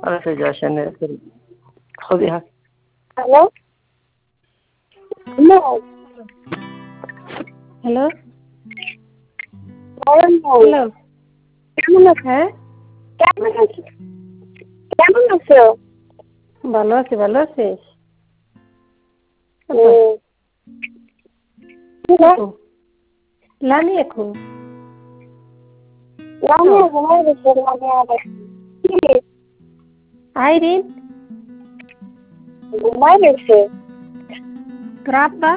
আচ্ছা যাসেন خذي هاي hello hello hello বলেন ভাই হ্যালো কেমন আছো? হ্যাঁ কেমন আছো? কেমন আছো? ভালো আছি, ভালো আছিস? লামি এখন লামিয়া ঘুমাই গেছে লামিয়া আবার কি আইরিন ঘুমাই গেছে তোর আব্বা